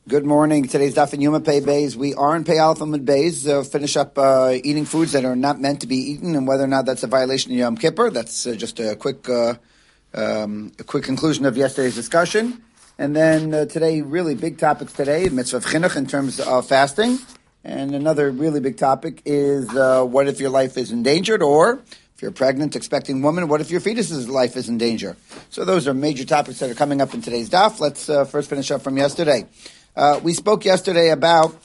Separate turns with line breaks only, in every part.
Good morning. Today's Daf and Yuma Pei Beis. We are in Pei Alpha Mid Beis. Finish up eating foods that are not meant to be eaten, and whether or not that's a violation of Yom Kippur. That's just a quick conclusion of yesterday's discussion. And then today, really big topics today: mitzvah of chinuch in terms of fasting, and another really big topic is what if your life is endangered, or if you're a pregnant, expecting woman, what if your fetus's life is in danger? So those are major topics that are coming up in today's daf. Let's first finish up from yesterday. We spoke yesterday about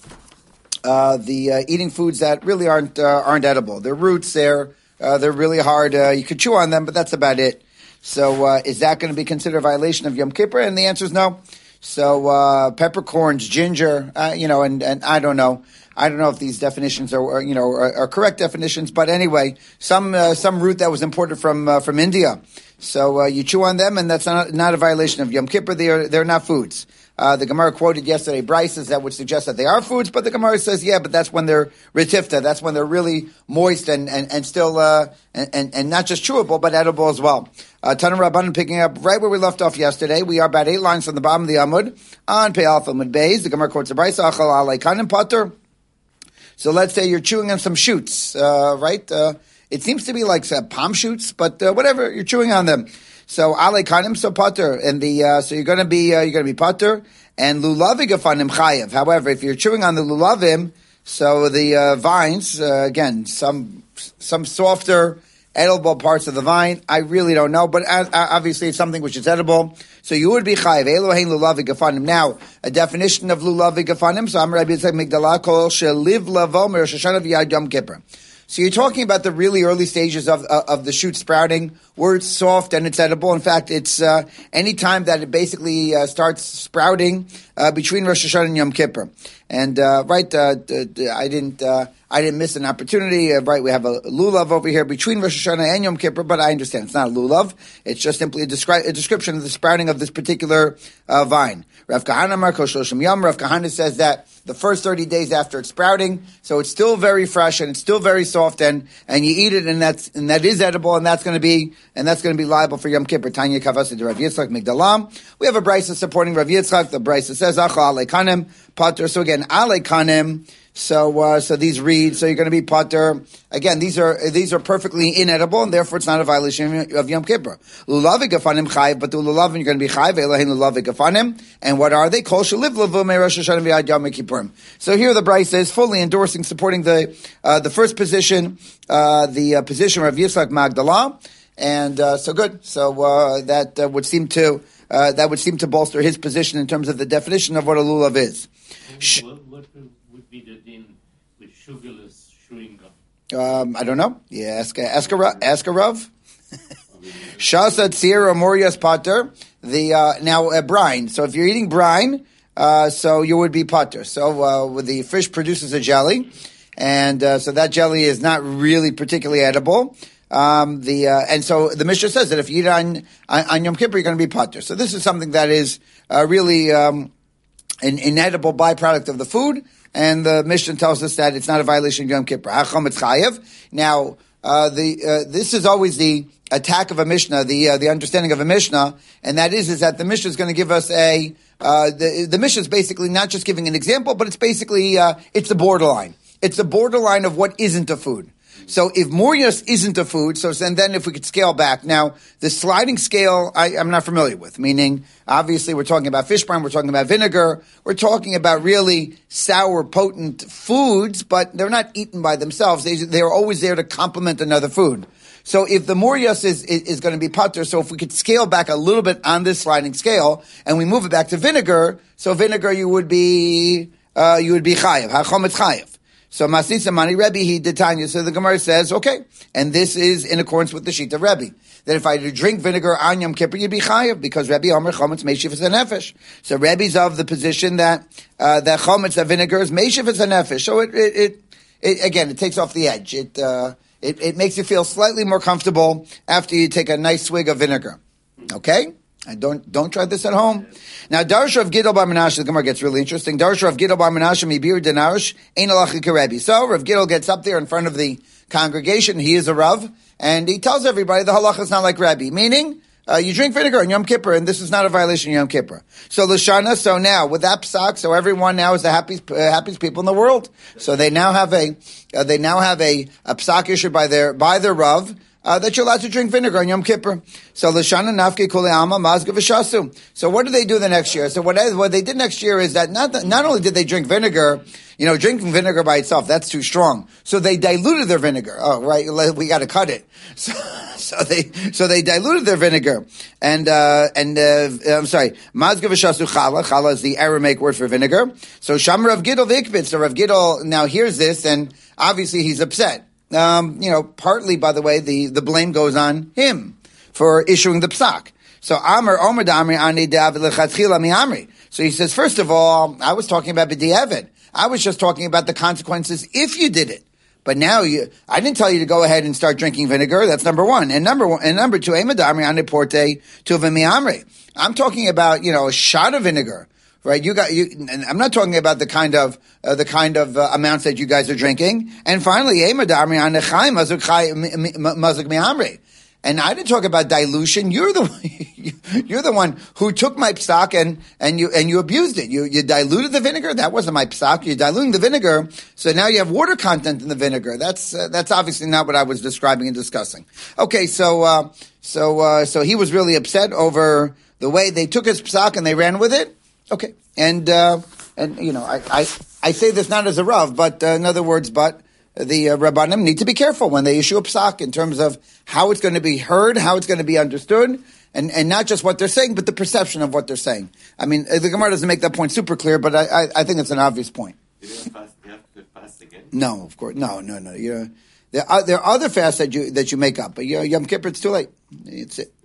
the eating foods that really aren't edible. They're roots. They're really hard. You could chew on them, but that's about it. So is that going to be considered a violation of Yom Kippur? And the answer is no. So peppercorns, ginger, and I don't know. I don't know if these definitions are correct definitions, but anyway, some root that was imported from India. So you chew on them, and that's not a violation of Yom Kippur. They're not foods. The Gemara quoted yesterday brises that would suggest that they are foods, but the Gemara says, yeah, but that's when they're retifta. That's when they're really moist and still and not just chewable, but edible as well. Tanur Rabbanan picking up right where we left off yesterday. We are about 8 lines from the bottom of the Amud on Pei Alpha Mud Beis. The Gemara quotes the brisa achal alei kanim pater. So let's say you're chewing on some shoots, right? It seems to be like palm shoots, but whatever, you're chewing on them. So alei kanim, so pater, and so you're going to be pater, and lulavim gafanim chayev. However, if you're chewing on the lulavim, so the vines, again, some softer, edible parts of the vine, I really don't know, but obviously it's something which is edible, so you would be chayev. Elohein lulavim gafanim. Now, a definition of lulavim gafanim. So I'm Rabbi Yitzchak Migdala kol sheliv lavo merosh Hashanah v'yad Yom Kippur. So you're talking about the really early stages of the shoot sprouting, where it's soft and it's edible. In fact, it's any time that it basically starts sprouting between Rosh Hashanah and Yom Kippur. And I didn't miss an opportunity. Right, we have a lulav over here between Rosh Hashanah and Yom Kippur, but I understand it's not a lulav. It's just simply a description of the sprouting of this particular vine. Rav Kahana Marko Shoshim Yom. Rav Kahana says that the first 30 days after it's sprouting, so it's still very fresh and it's still very soft, and you eat it, and that is edible, and that's going to be liable for Yom Kippur. Tanya Kavasi to Rav Yitzchak Migdalam. We have a brisa supporting Rav Yitzchak. The brisa says Acha alei kanem pater. So again, alei kanem. So these read. So you're going to be pater. Again, these are perfectly inedible, and therefore it's not a violation of Yom Kippur. Lulavim gafanim chayiv, but the lulavim you're going to be chayiv. Elohein lulavim gafanim, and what are they? Kol sheliv lavo me Rosh Hashanah v'yad Yom Kippurim. So here the brisa is fully endorsing, supporting the first position, the position of Yitzchak Magdala, and so good. So that would seem to bolster his position in terms of the definition of what a lulav is.
What would be the din with sugarless chewing gum?
I don't know. Yeah, ask a Rav. Shasa tzir or morias pater. Now brine. So if you're eating brine, so you would be pater. So the fish produces a jelly, and so that jelly is not really particularly edible. And so the Mishnah says that if you eat on Yom Kippur, you're going to be pater. So this is something that is really an inedible byproduct of the food, and the Mishnah tells us that it's not a violation of Yom Kippur. Hachom it's chayev. Now, this is always the attack of a Mishnah, the understanding of a Mishnah, and that is that the Mishnah is going to give us the Mishnah is basically not just giving an example, but it's basically, it's the borderline. It's the borderline of what isn't a food. So if morias isn't a food, and then if we could scale back. Now, the sliding scale, I'm not familiar with, meaning, obviously we're talking about fish brine, we're talking about vinegar, we're talking about really sour, potent foods, but they're not eaten by themselves. They're always there to complement another food. So if the morias is going to be pater, so if we could scale back a little bit on this sliding scale, and we move it back to vinegar, so vinegar you would be chayev, hachom it's chayev. So Masisa Mani Rebbe he did Tanya. So the Gemara says, okay, and this is in accordance with the Shita Rebbe, that if I drink vinegar on Yom Kippur, you'd be chayav, because Rebbe Omer chometz meishivas nefesh. So Rebbe's of the position that chometz, that vinegar is meishivas nefesh. So it again, it takes off the edge. It makes you feel slightly more comfortable after you take a nice swig of vinegar. Okay. And don't try this at home. Now, Darsha of Gidol Bar Menashe, the Gemara gets really interesting. Darsha of Gidol Bar Menashe, Mibir Denarish, Ein Alachi Karebi. So, Rav Gidol gets up there in front of the congregation. He is a Rav, and he tells everybody the halacha is not like Rebbe. Meaning, you drink vinegar on Yom Kippur, and this is not a violation of Yom Kippur. So Lashana, so now with that psak, so everyone now is the happiest people in the world. So they now have a psak issued by their Rav. That you're allowed to drink vinegar on Yom Kippur. So Lashana Nafke Kule Alma Mazga V'Shasu. So what do they do the next year? So what they did next year is that not only did they drink vinegar, drinking vinegar by itself, that's too strong. So they diluted their vinegar. Oh, right, we got to cut it. So they diluted their vinegar. I'm sorry, Mazga V'Shasu Chala. Chala is the Aramaic word for vinegar. So Sham Rav Gidol V'Ikbit. So Rav Gidol now hears this, and obviously he's upset. Partly, by the way, the blame goes on him for issuing the psak. So So he says, first of all, I was talking about b'di'evet. I was just talking about the consequences if you did it. But now I didn't tell you to go ahead and start drinking vinegar. That's number one. And number two, I'm talking about, a shot of vinegar. Right, and I'm not talking about the kind of amounts that you guys are drinking. And finally, and I didn't talk about dilution. You're the one who took my psak and you abused it. You diluted the vinegar. That wasn't my psak. You're diluting the vinegar, so now you have water content in the vinegar. That's obviously not what I was describing and discussing. Okay, so he was really upset over the way they took his psak and they ran with it. Okay, and I say this not as a Rav, but in other words, the Rabbanim need to be careful when they issue a psak in terms of how it's going to be heard, how it's going to be understood, and not just what they're saying, but the perception of what they're saying. I mean, the Gemara doesn't make that point super clear, but I think it's an obvious point.
Do you have to fast again?
No, of course, no. There are other fasts that you make up, but Yom Kippur, it's too late. It's it.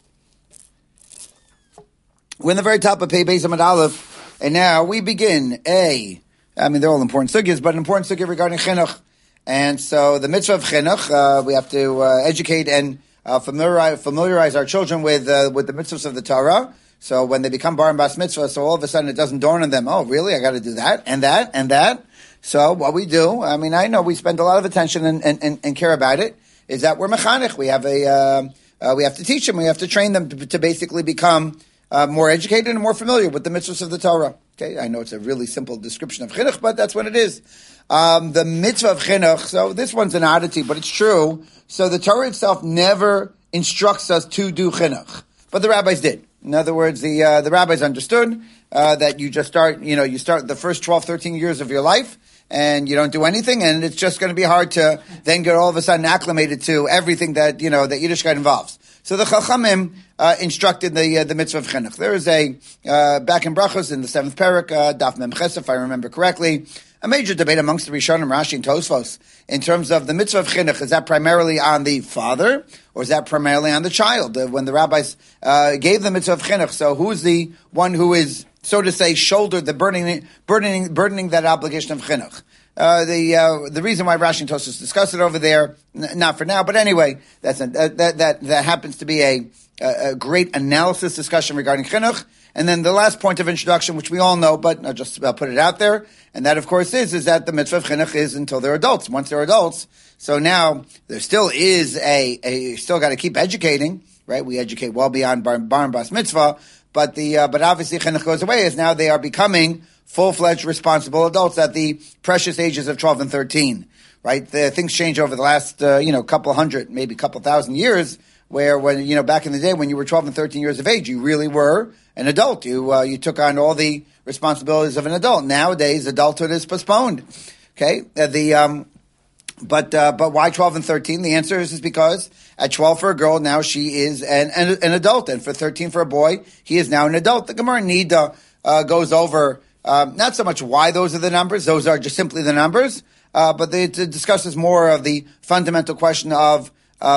We're in the very top of Pei Beis Amud Aleph, and now we begin they're all important sugyas, but an important sugya regarding chinuch. And so the mitzvah of chinuch, we have to educate and familiarize our children with the mitzvahs of the Torah. So when they become bar and bas mitzvah, so all of a sudden it doesn't dawn on them, oh really, I got to do that, and that, and that. So what we do, I know we spend a lot of attention and care about it, is that we're mechanech. We have we have to teach them, we have to train them to basically become more educated and more familiar with the mitzvahs of the Torah. Okay, I know it's a really simple description of chinuch, but that's what it is. The mitzvah of chinuch, so this one's an oddity, but it's true. So the Torah itself never instructs us to do chinuch, but the rabbis did. In other words, the rabbis understood that you just start, you start the first 12, 13 years of your life, and you don't do anything, and it's just going to be hard to then get all of a sudden acclimated to everything that, that Yiddishkeit involves. So the Chachamim instructed the mitzvah of chinuch. There is back in Brachos in the 7th parak, Daf Mem Ches, if I remember correctly, a major debate amongst the Rishonim, Rashi, and Tosfos in terms of the mitzvah of chinuch. Is that primarily on the father, or is that primarily on the child? When the rabbis gave the mitzvah of chinuch, so who's the one who is, so to say, shouldered the burdening that obligation of chinuch? The reason why Rashi and Tosfos discuss it over there, not for now, but anyway, that happens to be a great analysis discussion regarding chinuch. And then the last point of introduction, which we all know, but I'll just put it out there, and that of course is that the mitzvah of chinuch is until they're adults. Once they're adults, so now there still is you still got to keep educating, right? We educate well beyond bar and bas mitzvah, but obviously chinuch goes away as now they are becoming full-fledged responsible adults at the precious ages of 12 and 13, right? Things change over the last, couple hundred, maybe couple thousand years, where when, back in the day when you were 12 and 13 years of age, you really were an adult. You took on all the responsibilities of an adult. Nowadays, adulthood is postponed. Okay? But why 12 and 13? The answer is because at 12 for a girl, now she is an adult, and for 13 for a boy, he is now an adult. The Gemara Nida goes over not so much why those are the numbers; those are just simply the numbers. But it discusses more of the fundamental question of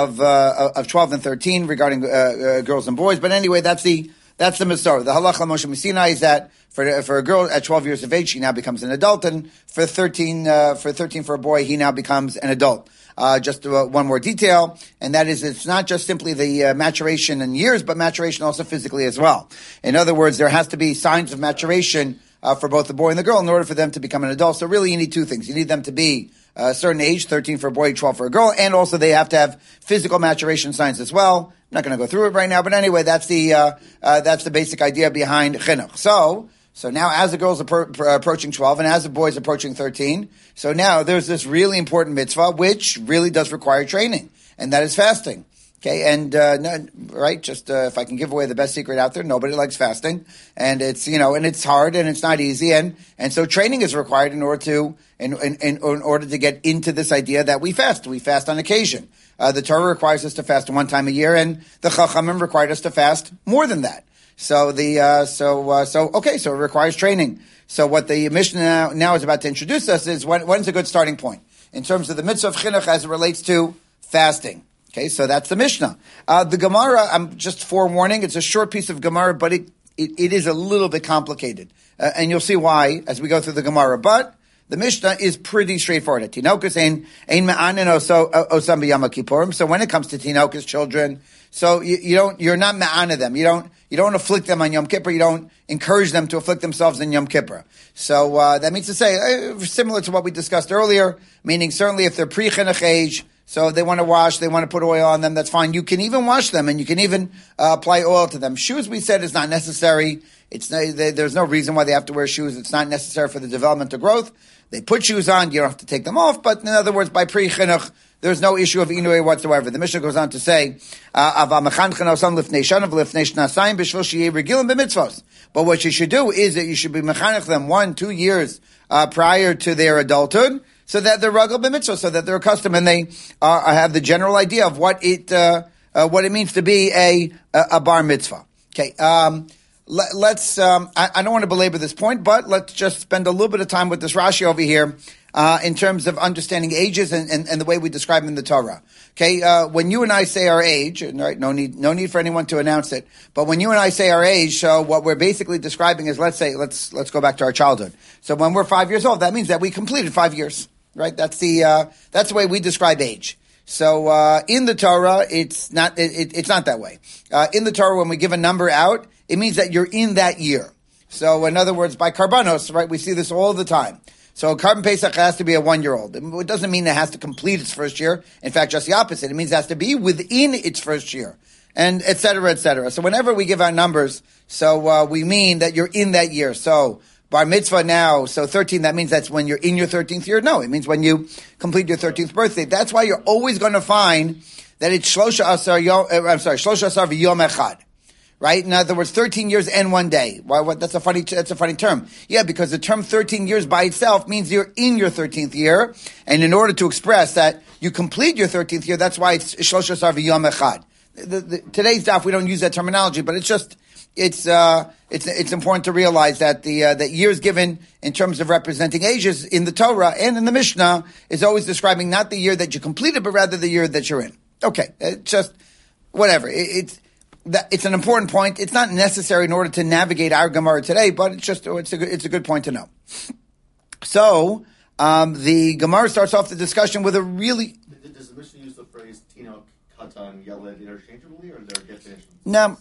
12 and 13 regarding girls and boys. But anyway, that's the Masorah. The halacha Moshe Missinai is that for a girl at 12 years of age, she now becomes an adult, and for 13 for a boy, he now becomes an adult. Just one more detail, and that is it's not just simply the maturation in years, but maturation also physically as well. In other words, there has to be signs of maturation for both the boy and the girl in order for them to become an adult. So really you need two things. You need them to be a certain age, 13 for a boy, 12 for a girl, and also they have to have physical maturation signs as well. not going to go through it right now, but anyway, that's the basic idea behind chinuch. So now as the girls are approaching 12 and as the boys approaching 13, so now there's this really important mitzvah which really does require training, and that is fasting. Okay, and right, just if I can give away the best secret out there, nobody likes fasting, and it's and it's hard and it's not easy, and so training is required in order to in order to get into this idea that we fast. We fast on occasion. The Torah requires us to fast one time a year, and the Chachamim required us to fast more than that. So it requires training. So what the Mishnah now is about to introduce us is when's a good starting point in terms of the mitzvah of chinuch as it relates to fasting. Okay, so that's the Mishnah. The Gemara, I'm just forewarning, it's a short piece of Gemara, but it is a little bit complicated. And you'll see why as we go through the Gemara. But the Mishnah is pretty straightforward. Tinokus ein me'anin osam b'yom kippurim. So when it comes to Tinokus children, so you're not me'ana them. You don't afflict them on Yom Kippur. You don't encourage them to afflict themselves in Yom Kippur. So that means to say, similar to what we discussed earlier, meaning certainly if they're pre-chinuch age, so they want to wash, they want to put oil on them, that's fine. You can even wash them and you can even apply oil to them. Shoes, we said, is not necessary. There's no reason why they have to wear shoes. It's not necessary for the development or growth. They put shoes on, you don't have to take them off. But in other words, by pre-chinuch, there's no issue of inui whatsoever. The Mishnah goes on to say, but what you should do is that you should be mechanech them 1-2 years prior to their adulthood, so that they're ragel b'mitzvah, so that they're accustomed and they have the general idea of what it means to be a bar mitzvah. Okay, let's. I don't want to belabor this point, but let's just spend a little bit of time with this Rashi over here in terms of understanding ages and the way we describe them in the Torah. Okay, when you and I say our age, right? No need for anyone to announce it. But when you and I say our age, so what we're basically describing is, let's go back to our childhood. So when we're 5 years old, that means that we completed 5 years. Right, that's the way we describe age. So in the Torah, it's not that way. In the Torah, when we give a number out, it means that you're in that year. So in other words, by karbanos, right, we see this all the time. So Karban Pesach has to be a 1-year-old. It doesn't mean it has to complete its first year. In fact, just the opposite. It means it has to be within its first year, and et cetera, et cetera. So whenever we give out numbers, so we mean that you're in that year. So bar mitzvah now, so 13, that means that's when you're in your 13th year? No, it means when you complete your 13th birthday. That's why you're always going to find that it's Shlosha Asar v'yom echad. Right? In other words, 13 years and 1 day. Why? That's a funny term. Yeah, because the term 13 years by itself means you're in your 13th year. And in order to express that you complete your 13th year, that's why it's Shlosha Asar v'yom echad. Today's daf, we don't use that terminology, but it's important to realize that that years given in terms of representing ages in the Torah and in the Mishnah is always describing not the year that you completed, but rather the year that you're in. Okay, just whatever. It's an important point. It's not necessary in order to navigate our Gemara today, but it's a good point to know. So the Gemara starts off the discussion with a really.
Does the Mishnah use the phrase Tinok, Katan, Yeled interchangeably, or are there definitions?
No.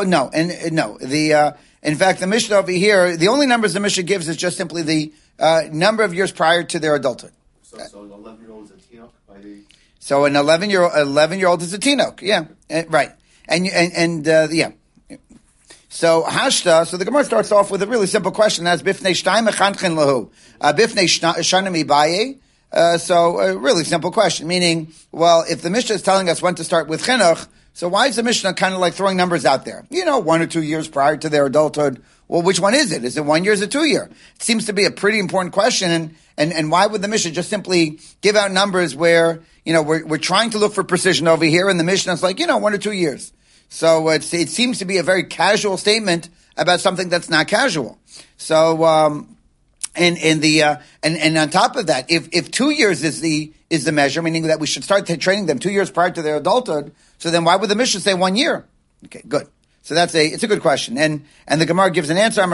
In fact, the Mishnah over here, the only numbers the Mishnah gives is just simply the number of years prior to their adulthood.
So an 11-year-old is a Tinok by the.
So an 11-year-old is a Tinok, yeah, right, and yeah. So Hashta. So the Gemara starts off with a really simple question. That's Bifnei Shtayim Mechanchen Lahu. Bifnei Shanim Ibaye. So a really simple question, meaning, well, if the Mishnah is telling us when to start with chinuch, so why is the Mishnah kind of like throwing numbers out there? 1 or 2 years prior to their adulthood. Well, which one is it? Is it 1 year or is it 2 year? It seems to be a pretty important question. And why would the Mishnah just simply give out numbers where, we're trying to look for precision over here and the Mishnah is like, 1 or 2 years. So it seems to be a very casual statement about something that's not casual. So, and on top of that, if 2 years is the measure, meaning that we should start training them 2 years prior to their adulthood, so then why would the Mishnah say 1 year? Okay, good. So it's a good question. And the Gemara gives an answer. So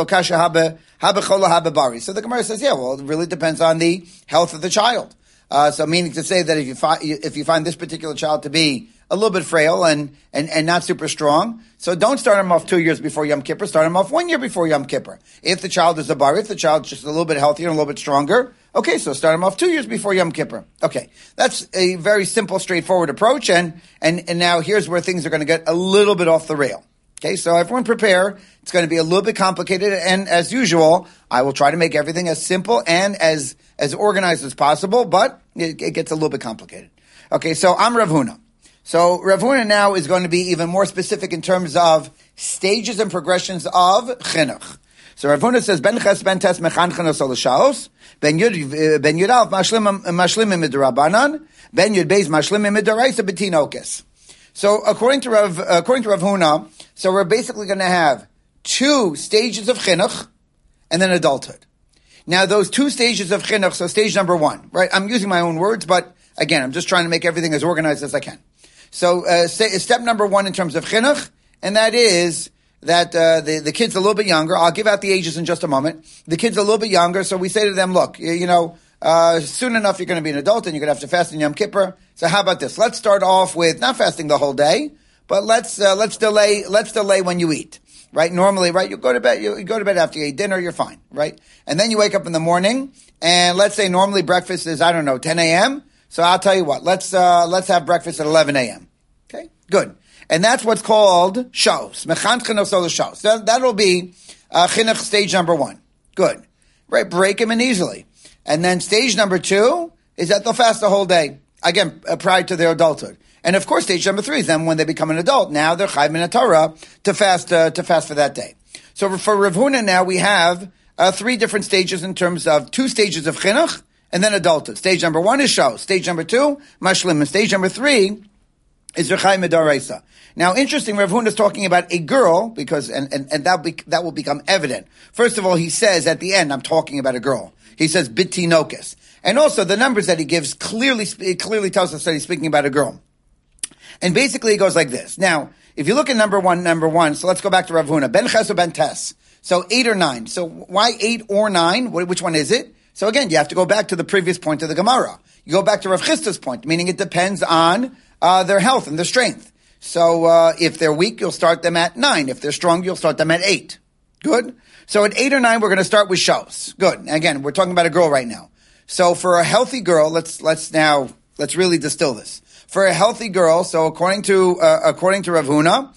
the Gemara says, yeah, well, it really depends on the health of the child. So meaning to say that if you find this particular child to be a little bit frail and not super strong. So don't start them off 2 years before Yom Kippur. Start them off 1 year before Yom Kippur. If the child is a bar, if the child's just a little bit healthier and a little bit stronger, okay, so start them off 2 years before Yom Kippur. Okay, that's a very simple, straightforward approach. And now here's where things are going to get a little bit off the rail. Okay, so everyone prepare. It's going to be a little bit complicated. And as usual, I will try to make everything as simple and as organized as possible, but it gets a little bit complicated. Okay, so I'm Rav Huna. So Rav Huna now is going to be even more specific in terms of stages and progressions of chinuch. So Rav Huna says, Ben ches ben tes mechanchen osol l'shaos, ben yud alf mashlimim midrabanan, ben yud beis mashlimim midaraisa betinokes. So according to Rav Huna, so we're basically going to have 2 stages of chinuch and then adulthood. Now those 2 stages of chinuch, so stage number 1, right? I'm using my own words, but again, I'm just trying to make everything as organized as I can. So step number 1 in terms of chinuch, and that is that the kid's a little bit younger. I'll give out the ages in just a moment. The kid's a little bit younger, so we say to them, look, soon enough you're going to be an adult and you're going to have to fast in Yom Kippur. So how about this? Let's start off with not fasting the whole day, but let's delay when you eat. Right? Normally, right? You go to bed after you eat dinner, you're fine, right? And then you wake up in the morning, and let's say normally breakfast is, 10 a.m. So I'll tell you what, let's have breakfast at 11 a.m. Okay? Good. And that's what's called shos. Mechanchen osol l'shos. That'll be chinuch stage number 1. Good. Right? Break them in easily. And then stage number 2 is that they'll fast the whole day. Again, prior to their adulthood. And of course, stage number 3 is then when they become an adult. Now they're chayv min Torah to fast for that day. So for Rav Huna now we have 3 different stages in terms of 2 stages of chinuch and then adulthood. Stage number 1 is shos. Stage number 2, mashlim. And stage number 3 is rechai midaraisa. Now, interesting, Rav Huna is talking about a girl because, and that will become evident. First of all, he says at the end, I'm talking about a girl. He says bitinokes. And also the numbers that he gives clearly tells us that he's speaking about a girl. And basically it goes like this. Now, if you look at number one, so let's go back to Rav Huna. Ben ches or ben tes. So 8 or 9. So why 8 or 9? Which one is it? So again, you have to go back to the previous point of the Gemara. You go back to Rav Chisda's point, meaning it depends on their health and their strength. So if they're weak, you'll start them at 9. If they're strong, you'll start them at 8. Good? So at 8 or 9, we're going to start with shos. Good. Again, we're talking about a girl right now. So for a healthy girl, let's really distill this. For a healthy girl, so according to Rav Huna,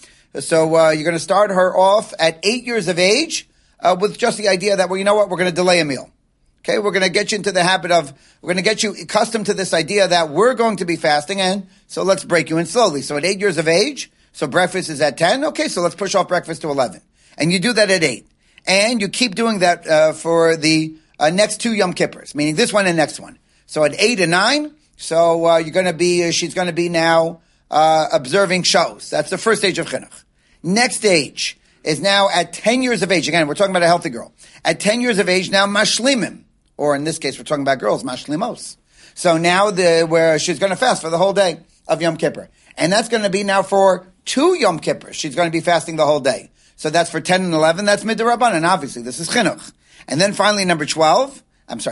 so you're going to start her off at 8 years of age with just the idea that, well, you know what, we're going to delay a meal. Okay, we're going to get you into the habit of, we're going to get you accustomed to this idea that we're going to be fasting, and so let's break you in slowly. So at 8 years of age, so breakfast is at 10, okay, so let's push off breakfast to 11. And you do that at 8. And you keep doing that for the next 2 Yom Kippurs, meaning this one and next one. So at 8 and 9, so she's going to be now observing shos. That's the first stage of chinuch. Next stage is now at 10 years of age. Again, we're talking about a healthy girl. At 10 years of age, now mashlimim. Or in this case, we're talking about girls, mashlimos. So now where she's going to fast for the whole day of Yom Kippur. And that's going to be now for 2 Yom Kippurs. She's going to be fasting the whole day. So that's for 10 and 11. That's midrabanan. And obviously, this is chinuch. And then finally, number 12.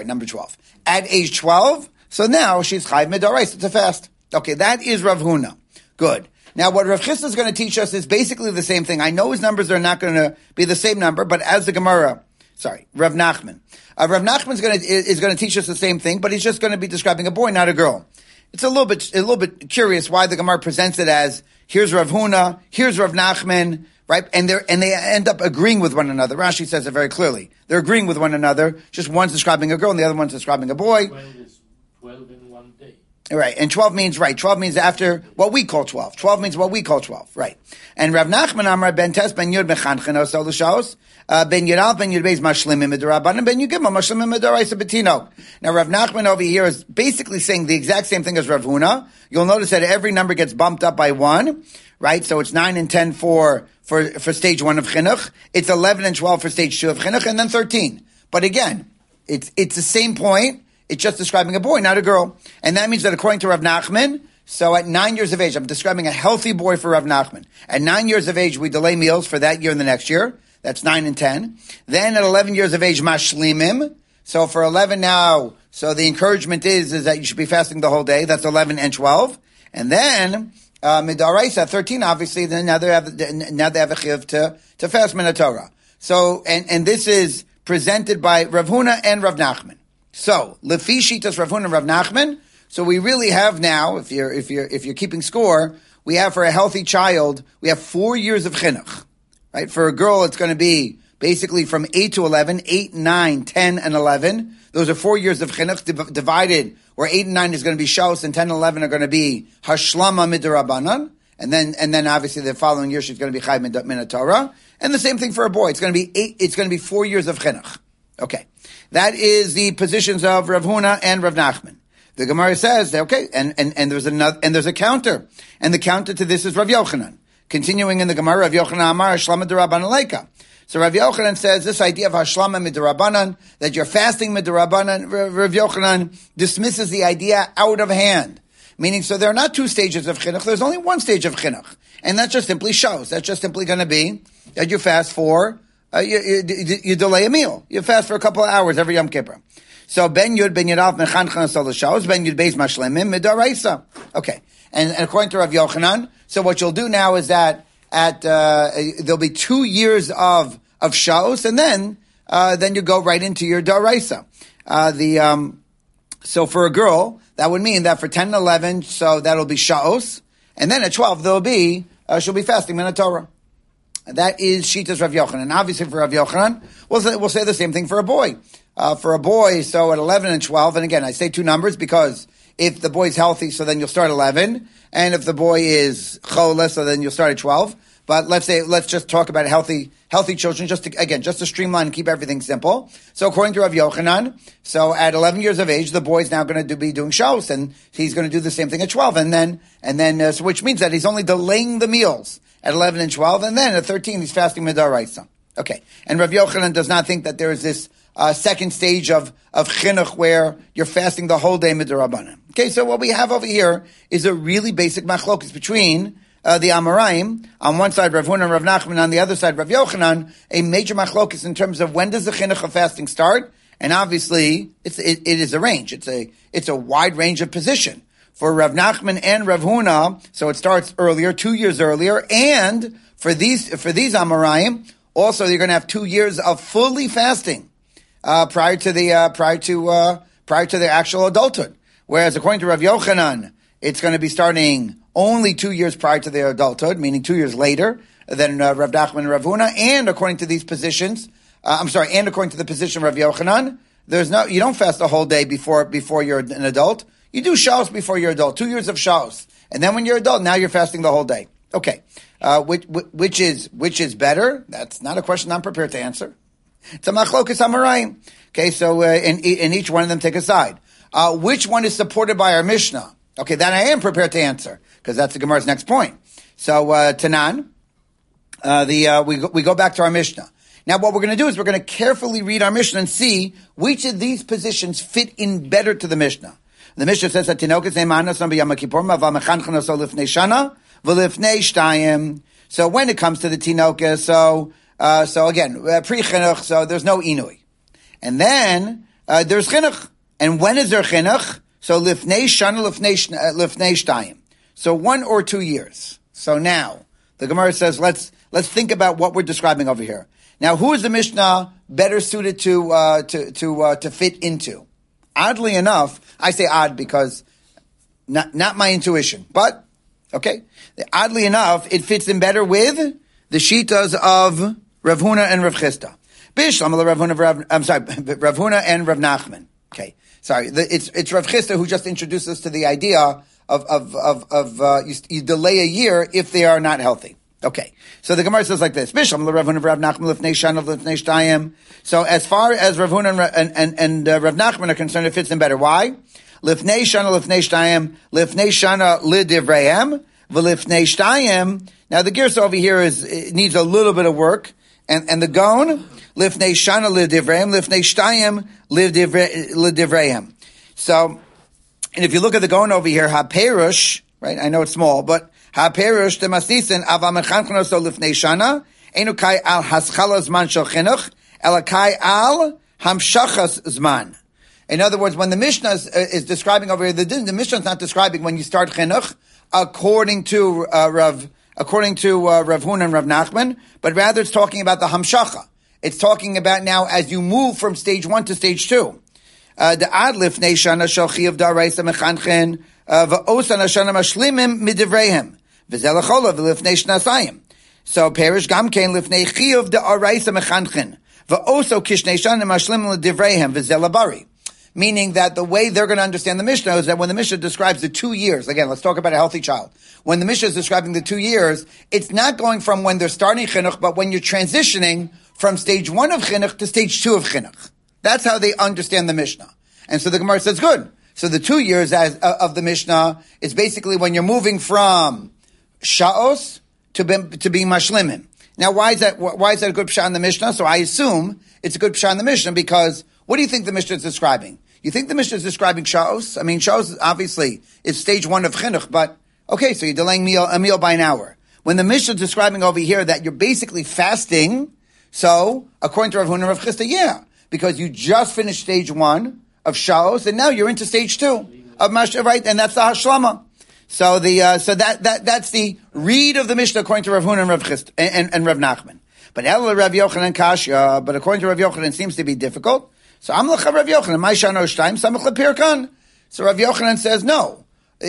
At age 12, so now she's chayv midaraisa to fast. Okay, that is Rav Huna. Good. Now, what Rav Chisda is going to teach us is basically the same thing. I know his numbers are not going to be the same number, but as the Gemara, Rav Nachman. Rav Nachman is going to teach us the same thing, but he's just going to be describing a boy, not a girl. It's a little bit curious why the Gemara presents it as here's Rav Huna, here's Rav Nachman, right? And they end up agreeing with one another. Rashi says it very clearly. They're agreeing with one another. Just one's describing a girl and the other one's describing a boy.
12 in one day.
Right, and 12 means after what we call 12. 12 means what we call 12, right. And Rav Nachman Amar ben Tes ben Yud mechanchen osol l'shos, ben Yud Al ben Yud Beis mashlimim midarabanan, ben Yud Gimel mashlimim midaraisa betino. Now Rav Nachman over here is basically saying the exact same thing as Rav Huna. You'll notice that every number gets bumped up by 1, right? So it's 9 and 10 for stage 1 of chinuch. It's 11 and 12 for stage 2 of chinuch, and then 13. But again, it's the same point. It's just describing a boy, not a girl. And that means that according to Rav Nachman, so at 9 years of age, I'm describing a healthy boy for Rav Nachman. At 9 years of age, we delay meals for that year and the next year. That's 9 and 10. Then at 11 years of age, mashlimim. So for 11 now, so the encouragement is that you should be fasting the whole day. That's 11 and 12. And then midaraisa 13, obviously, then now they have a chiv to fast min Torah. So, and this is presented by Rav Huna and Rav Nachman. So, lefi shitas Rav Huna and Rav Nachman. So we really have now, if you're keeping score, we have for a healthy child, we have 4 years of chinuch. Right? For a girl, it's going to be basically from 8 to 11, 8, 9, 10, and 11. Those are 4 years of chinuch divided, where 8 and 9 is going to be shos, and 10 and 11 are going to be hashlama midirabanan. And then obviously the following year she's going to be chayv min Torah. And the same thing for a boy. It's going to be 4 years of chinuch. Okay. That is the positions of Rav Huna and Rav Nachman. The Gemara says that, okay, and there's a counter. And the counter to this is Rav Yochanan. Continuing in the Gemara, Rav Yochanan Amar Hashlama D'Rabbanan Leika. So Rav Yochanan says this idea of Hashlama Midrabanan, that you're fasting Midrabanan, Rav Yochanan dismisses the idea out of hand. Meaning, so there are not 2 stages of chinuch, there's only 1 stage of chinuch. And that just simply shows. That's just simply going to be that you fast for, you delay a meal. You fast for a couple of hours every Yom Kippur. So Ben Yud, Ben Yud Alf, Mechanchan Asol Shos, Ben Yud Beis Mashlemim, Midaraisa. Okay. And according to Rav Yochanan, so what you'll do now is that there'll be 2 years of shos, and then you go right into your daraisa. So for a girl, that would mean that for 10 and 11, so that'll be shos, and then at 12 she'll be fasting min Torah. That is Shitas Rav Yochanan. And obviously for Rav Yochanan, we'll say the same thing for a boy. For a boy, so at 11 and 12, and again, I say 2 numbers because if the boy's healthy, so then you'll start 11, and if the boy is chola, so then you'll start at 12. But let's just talk about healthy children, just to streamline and keep everything simple. So according to Rav Yochanan, so at 11 years of age, the boy's now going to be doing shos, and he's going to do the same thing at 12, and then, so which means that he's only delaying the meals at 11 and 12, and then at 13, he's fasting midaraisa. Okay. And Rav Yochanan does not think that there is this second stage of chinuch where you're fasting the whole day midirabanan. Okay, so what we have over here is a really basic machlokus between the Amoraim, on one side Rav Huna and Rav Nachman, on the other side Rav Yochanan, a major machlokus in terms of when does the chinuch of fasting start, and obviously it is a range. It's a wide range of position. For Rav Nachman and Rav Huna, so it starts earlier, 2 years earlier, and for these Amoraim, also you're going to have 2 years of fully fasting prior to the actual adulthood. Whereas according to Rav Yochanan, it's going to be starting only 2 years prior to their adulthood, meaning 2 years later than Rav Nachman and Rav Huna. And according to these positions, and according to the position of Rav Yochanan, you don't fast the whole day before you're an adult. You do shos before you're adult, 2 years of shos, and then when you're adult, now you're fasting the whole day. Okay, which is better? That's not a question I'm prepared to answer. It's a machlokas amarayim. Okay, so in each one of them take a side. Which one is supported by our Mishnah? Okay, that I am prepared to answer because that's the Gemara's next point. So Tanan, we go back to our Mishnah. Now, what we're going to do is we're going to carefully read our Mishnah and see which of these positions fit in better to the Mishnah. The Mishnah says that Tinokas Eimanas on B'Yom Kippur Ma'ava Mechanchen Oso Lifnei Shana V'Lifnei Shtayim. So when it comes to the Tinokas, so again, pre-chinuch, so there's no inui. And then there's chinuch. And when is there chinuch? So Lifnei Shana Lifnei Shtayim. So 1 or 2 years. So now the Gemara says let's think about what we're describing over here. Now, who is the Mishnah better suited to fit into? Oddly enough, I say odd because not my intuition, but okay. Oddly enough, it fits in better with the shitas of Rav Huna and Rav Chisda. Rav Huna and Rav Nachman. Okay, sorry, it's Rav Chisda who just introduced us to the idea of you delay a year if they are not healthy. Okay, so the Gemara says like this: so as far as Rav Huna and Rav Nachman are concerned, it fits them better. Why? Lifnei shana lifnei shtayim, lifnei shana lidivreihem, v'lifnei shtayim. Now the gears over here it needs a little bit of work, and the gon lifnei shana lidivreihem, lifnei shtayim lidivreihem. So, and if you look at the gon over here, haperush, right? I know it's small, but haperush demasnisin avamechanchno so lifnei shana enukai al haschala zman shel chinuch elakai al hamshachas zman. In other words, when the Mishnah is describing over here, the Mishnah is not describing when you start chinuch according to Rav Huna and Rav Nachman, but rather it's talking about the Hamshacha. It's talking about now as you move from stage 1 to stage 2. The ad lifnei shana shalchi of daraisa mechanchen va'osan hashana mashlimim midivreihem v'zel hacholov lifnei shnasayim. So perish gam kein lifnei chiyuv daraisa mechanchen va'oso kishnei shana mashlimim midivreihem v'zel habari. Meaning that the way they're going to understand the Mishnah is that when the Mishnah describes the 2 years, again, let's talk about a healthy child. When the Mishnah is describing the 2 years, it's not going from when they're starting chinuch, but when you're transitioning from stage 1 of chinuch to stage 2 of chinuch. That's how they understand the Mishnah. And so the Gemara says, good. So the 2 years of the Mishnah is basically when you're moving from sha'os to being mashlimim. Now, why is that a good pshat in the Mishnah? So I assume it's a good pshat in the Mishnah because what do you think the Mishnah is describing? You think the Mishnah is describing sha'os? I mean, sha'os obviously is stage 1 of chinuch, but okay, so you're delaying a meal by an hour. When the Mishnah is describing over here that you're basically fasting, so according to Rav Huna and Rav Chisda, yeah, because you just finished stage 1 of sha'os, and now you're into stage 2 of mashta, right? And that's the hashlama. So that's the read of the Mishnah according to Rav Huna and Rav Chisda and Rav Nachman. But Rav Yochanan Kashya, but according to Rav Yochanan, it seems to be difficult. So Amlach Rav Yochanan, Mai Shano Shtaim, Samach Lepirkan. So Rav Yochanan says no.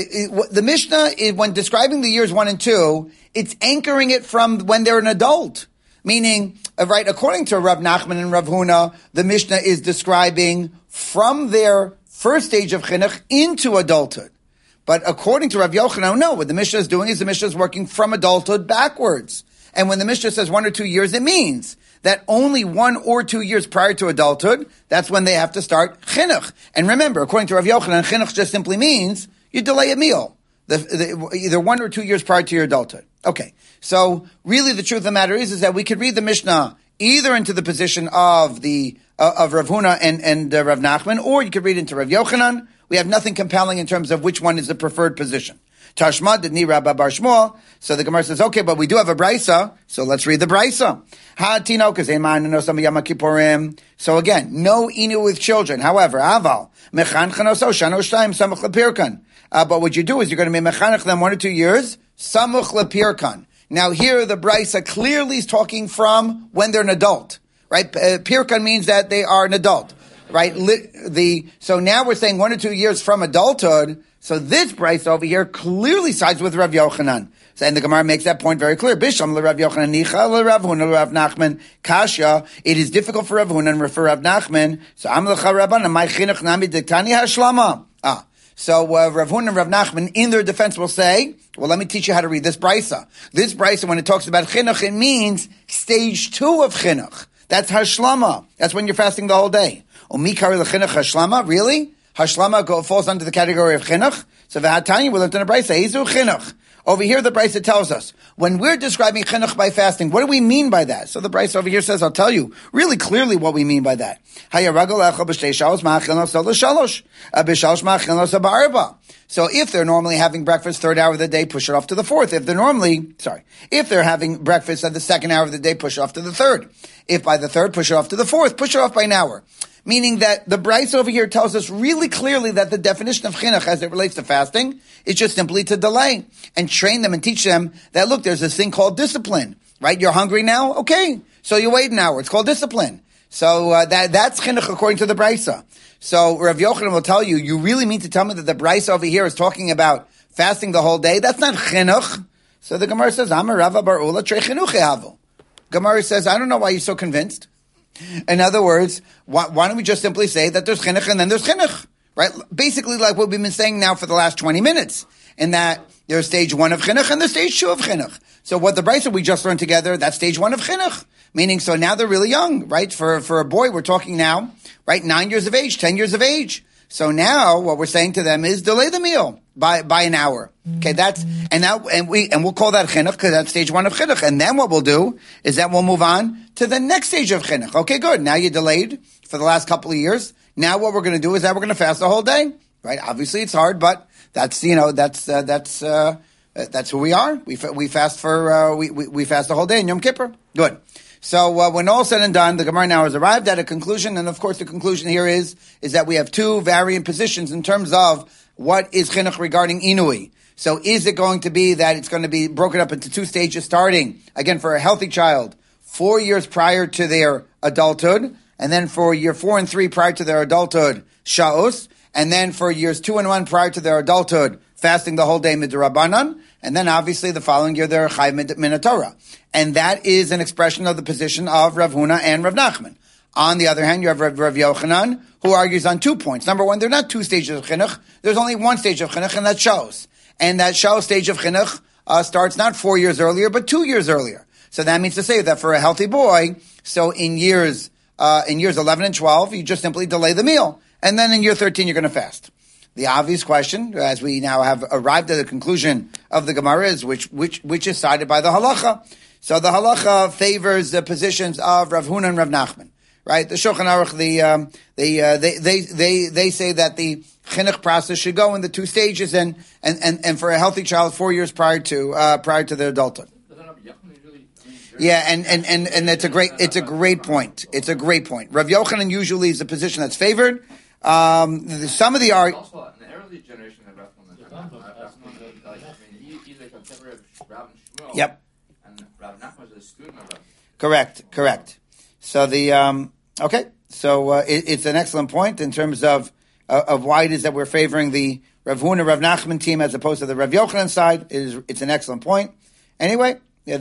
The Mishnah is when describing the years 1 and 2, it's anchoring it from when they're an adult. Meaning, right, according to Rav Nachman and Rav Huna, the Mishnah is describing from their first stage of chinuch into adulthood. But according to Rav Yochanan, no, what the Mishnah is doing is the Mishnah is working from adulthood backwards. And when the Mishnah says 1 or 2 years, it means that only 1 or 2 years prior to adulthood, that's when they have to start chinuch. And remember, according to Rav Yochanan, chinuch just simply means you delay a meal, either 1 or 2 years prior to your adulthood. Okay, so really the truth of the matter is that we could read the Mishnah either into the position of of Rav Huna and Rav Nachman, or you could read into Rav Yochanan. We have nothing compelling in terms of which one is the preferred position. Tashma didni Rabba Bar Shmuel. So the Gemara says, okay, but we do have a brisa, so let's read the brisa. Ha tino kazeman no sam Yom Kippurim. So again, no inu with children. However, aval mechanchen oso shano shtayim samach lepirkan. But what you do is you're going to be mechanech them 1 or 2 years samach lepirkan. Now here the brisa clearly is talking from when they're an adult, right? Pirkan means that they are an adult, right? So now we're saying 1 or 2 years from adulthood. So this brisa over here clearly sides with Rav Yochanan. So, and the Gemara makes that point very clear. Bisham le Rav Yochanan nicha le Rav Huna le Rav Nachman kasha. It is difficult for Rav Huna and for Rav Nachman. So am lecha Rabbanan my chinuch nami diktani hashlama. So Rav Huna and Rav Nachman in their defense will say, well, let me teach you how to read this brisa. This brisa, when it talks about chinuch, it means stage 2 of chinuch. That's hashlama. That's when you're fasting the whole day. Umikari le chinuch hashlama. Really? Hashlama falls under the category of chinuch. So v'hatanya, we learned in a brisa, Ezu chinuch. Over here, the brisa tells us, when we're describing chinuch by fasting, what do we mean by that? So the brisa over here says, I'll tell you really clearly what we mean by that. So if they're normally having breakfast 3rd hour of the day, push it off to the 4th. If they're having breakfast at the 2nd hour of the day, push it off to the 3rd. If by the 3rd, push it off to the 4th. Push it off by an hour. Meaning that the brisa over here tells us really clearly that the definition of chinuch as it relates to fasting is just simply to delay and train them and teach them that, look, there's this thing called discipline, right? You're hungry now? Okay. So you wait an hour. It's called discipline. So that's chinuch according to the brisa. So Rav Yochanan will tell you, you really mean to tell me that the brisa over here is talking about fasting the whole day? That's not chinuch. So the Gemara says, Amar Rava bar Ula trei chinuch ehavu. Gemara says, I don't know why you're so convinced. In other words, why don't we just simply say that there's chinuch and then there's chinuch, right? Basically like what we've been saying now for the last 20 minutes, in that there's stage 1 of chinuch and there's stage 2 of chinuch. So what the brisa we just learned together, that's stage 1 of chinuch. Meaning, so now they're really young, right? For a boy, we're talking now, right? 9 years of age, 10 years of age. So now what we're saying to them is delay the meal by an hour. Okay, we'll call that chinuch because that's stage 1 of chinuch. And then what we'll do is that we'll move on to the next stage of chinuch. Okay, good. Now you delayed for the last couple of years. Now what we're going to do is that we're going to fast the whole day, right? Obviously it's hard, but that's who we are. We fast the whole day in Yom Kippur. Good. So when all said and done, the Gemara now has arrived at a conclusion, and of course the conclusion here is that we have two varying positions in terms of what is chinuch regarding inui. So is it going to be that it's going to be broken up into two stages, starting, again, for a healthy child, 4 years prior to their adulthood, and then for year 4 and 3 prior to their adulthood, sha'os, and then for years 2 and 1 prior to their adulthood, fasting the whole day midrabanan, and then obviously the following year they're chayv min Torah. And that is an expression of the position of Rav Huna and Rav Nachman. On the other hand, you have Rav Yochanan, who argues on 2 points. Number one, there are not two stages of chinuch. There's only one stage of chinuch, and that's sha'os. And that sha'os stage of chinuch starts not 4 years earlier, but 2 years earlier. So that means to say that for a healthy boy, so in years 11 and 12, you just simply delay the meal. And then in year 13, you're going to fast. The obvious question, as we now have arrived at the conclusion of the Gemara, is which is cited by the halacha. So the halacha favors the positions of Rav Huna and Rav Nachman, right? The Shulchan Aruch, they say that the chinuch process should go in the two stages, and for a healthy child, 4 years prior to their adulthood. Yeah, and it's a great point. It's a great point. Rav Yochanan usually is the position that's favored. Some of the
also in the early generation of Rav Huna, he's a contemporary of Rav Shmuel.
Yep.
And Rav Nachman was a student of Rav.
Correct. So it's an excellent point in terms of why it is that we're favoring the Rav Huna, Rav Nachman team as opposed to the Rav Yochanan side. It's an excellent point. Anyway,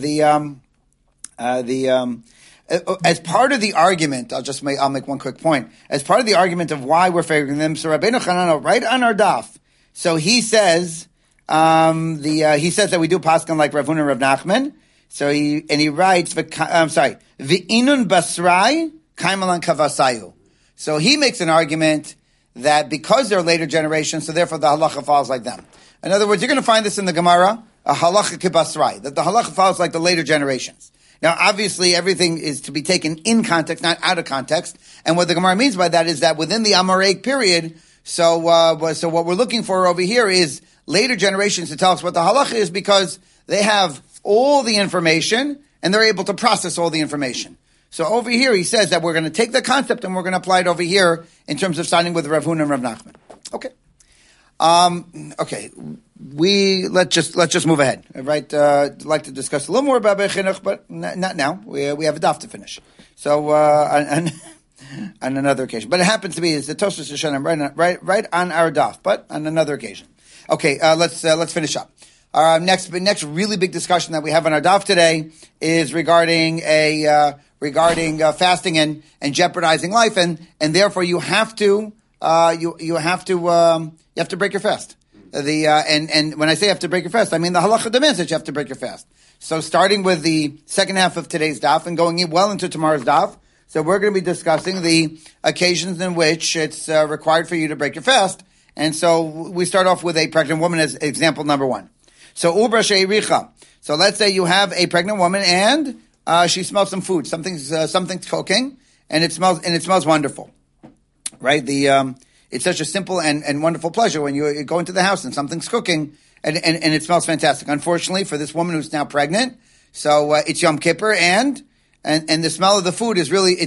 as part of the argument, I'll make one quick point. As part of the argument of why we're favoring them, so Rabbeinu Chananel, right on our daf, so he says, he says that we do paskan like Rav Huna and Rav Nachman. So he writes, V'inun basrai kaimalan kavasayu. So he makes an argument that because they're later generations, so therefore the halacha follows like them. In other words, you're going to find this in the Gemara, a halacha kibasrai, that the halacha follows like the later generations. Now, obviously, everything is to be taken in context, not out of context. And what the Gemara means by that is that within the Amaraic period, so what we're looking for over here is later generations to tell us what the halacha is, because they have all the information and they're able to process all the information. So over here, he says that we're going to take the concept and we're going to apply it over here in terms of signing with Rav Huna and Rav Nachman. Okay. Let's just move ahead, right? I'd like to discuss a little more about Bechinuch, but not now. We have a daf to finish. So, on another occasion. But it happens to be, it's the Tosfos Yeshanim right on our daf, but on another occasion. Okay, let's finish up. Our next really big discussion that we have on our daf today is regarding fasting and jeopardizing life, and therefore you have to break your fast. And when I say you have to break your fast, I mean the halacha demands that you have to break your fast. So starting with the second half of today's daf and going well into tomorrow's daf, so we're going to be discussing the occasions in which it's required for you to break your fast. And so we start off with a pregnant woman as example number one. So ubra she'iricha. So let's say you have a pregnant woman and she smells some food, something's cooking, and it smells wonderful, right? It's such a simple and wonderful pleasure when you go into the house and something's cooking and it smells fantastic. Unfortunately, for this woman who's now pregnant, so it's Yom Kippur and the smell of the food is really